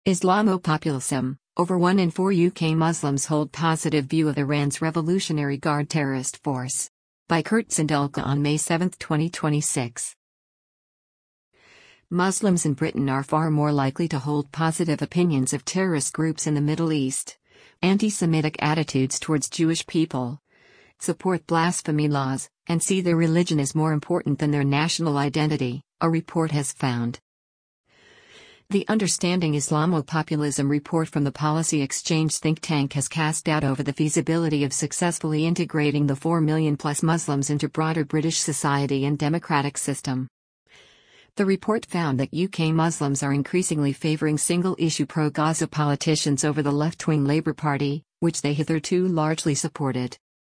Islamopopulism. Over 1 in 4 UK Muslims hold positive view of Iran's Revolutionary Guard terrorist force. By Kurt Sandulka on May 7, 2026. Muslims in Britain are far more likely to hold positive opinions of terrorist groups in the Middle East, anti-Semitic attitudes towards Jewish people, support blasphemy laws, and see their religion as more important than their national identity, a report has found. The Understanding Islamopopulism report from the Policy Exchange think tank has cast doubt over the feasibility of successfully integrating the 4 million-plus Muslims into broader British society and democratic system. The report found that UK Muslims are increasingly favouring single-issue pro-Gaza politicians over the left-wing Labour Party, which they hitherto largely supported.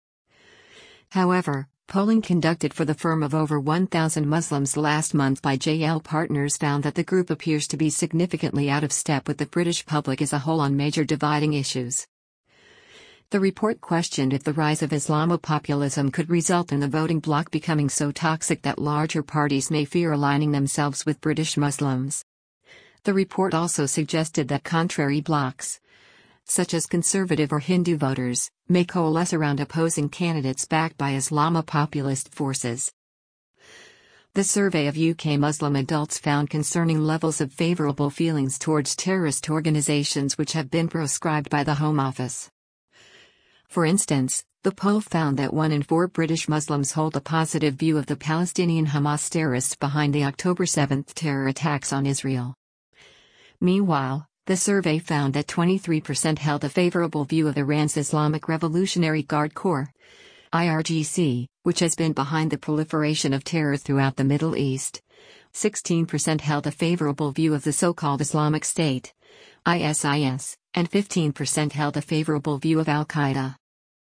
However, polling conducted for the firm of over 1,000 Muslims last month by JL Partners found that the group appears to be significantly out of step with the British public as a whole on major dividing issues. The report questioned if the rise of Islamopopulism could result in the voting bloc becoming so toxic that larger parties may fear aligning themselves with British Muslims. The report also suggested that contrary blocs, such as conservative or Hindu voters, may coalesce around opposing candidates backed by Islamopopulist forces. The survey of UK Muslim adults found concerning levels of favourable feelings towards terrorist organisations which have been proscribed by the Home Office. For instance, the poll found that 1 in 4 British Muslims hold a positive view of the Palestinian Hamas terrorists behind the October 7 terror attacks on Israel. Meanwhile, the survey found that 23% held a favorable view of Iran's Islamic Revolutionary Guard Corps, IRGC, which has been behind the proliferation of terror throughout the Middle East. 16% held a favorable view of the so-called Islamic State, ISIS, and 15% held a favorable view of Al-Qaeda.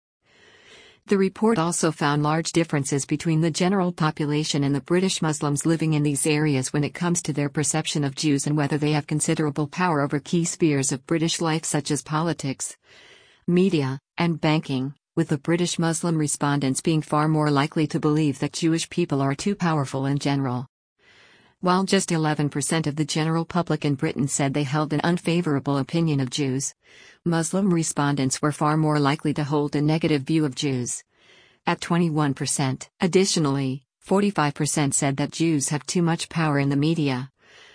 The report also found large differences between the general population and the British Muslims living in these areas when it comes to their perception of Jews and whether they have considerable power over key spheres of British life such as politics, media, and banking, with the British Muslim respondents being far more likely to believe that Jewish people are too powerful in general. While just 11% of the general public in Britain said they held an unfavourable opinion of Jews, Muslim respondents were far more likely to hold a negative view of Jews, at 21%. Additionally, 45% said that Jews have too much power in the media.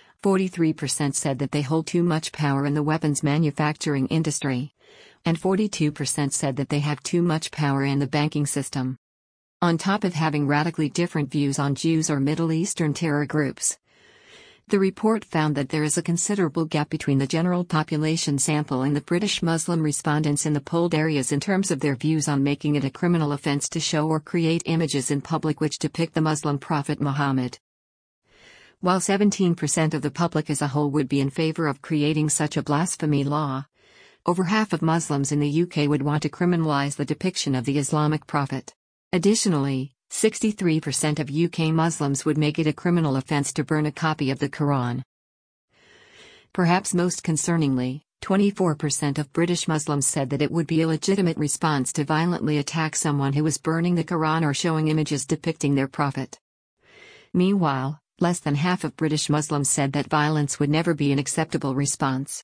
43% said that they hold too much power in the weapons manufacturing industry. And 42% said that they have too much power in the banking system. On top of having radically different views on Jews or Middle Eastern terror groups, the report found that there is a considerable gap between the general population sample and the British Muslim respondents in the polled areas in terms of their views on making it a criminal offence to show or create images in public which depict the Muslim prophet Muhammad. While 17% of the public as a whole would be in favour of creating such a blasphemy law, over half of Muslims in the UK would want to criminalise the depiction of the Islamic prophet. Additionally, 63% of UK Muslims would make it a criminal offence to burn a copy of the Quran. Perhaps most concerningly, 24% of British Muslims said that it would be a legitimate response to violently attack someone who was burning the Quran or showing images depicting their prophet. Meanwhile, less than half of British Muslims said that violence would never be an acceptable response.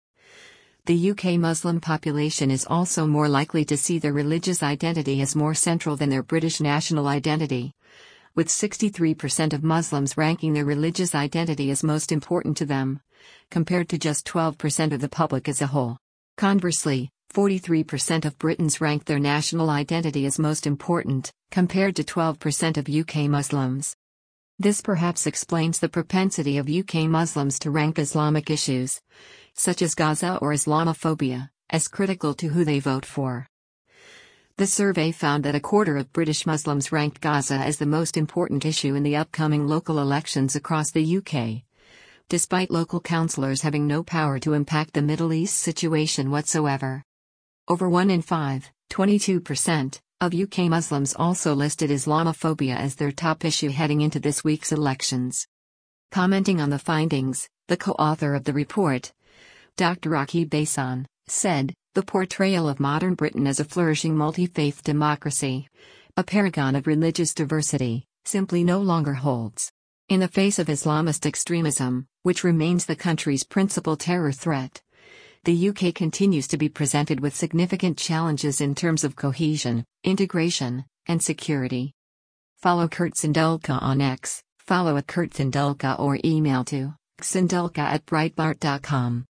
The UK Muslim population is also more likely to see their religious identity as more central than their British national identity, with 63% of Muslims ranking their religious identity as most important to them, compared to just 12% of the public as a whole. Conversely, 43% of Britons ranked their national identity as most important, compared to 12% of UK Muslims. This perhaps explains the propensity of UK Muslims to rank Islamic issues, such as Gaza or Islamophobia, as critical to who they vote for. The survey found that a quarter of British Muslims ranked Gaza as the most important issue in the upcoming local elections across the UK, despite local councillors having no power to impact the Middle East situation whatsoever. Over 1 in 5, 22%, of UK Muslims also listed Islamophobia as their top issue heading into this week's elections. Commenting on the findings, the co-author of the report, Dr. Rakib Basan, said, "The portrayal of modern Britain as a flourishing multi-faith democracy, a paragon of religious diversity, simply no longer holds. In the face of Islamist extremism, which remains the country's principal terror threat, the UK continues to be presented with significant challenges in terms of cohesion, integration, and security. Follow Kurt Sindulka on X, follow @KurtSindulka or email to xindulka@breitbart.com.